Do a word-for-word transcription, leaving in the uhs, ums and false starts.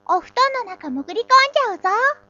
お布団の中潜り込んじゃうぞ。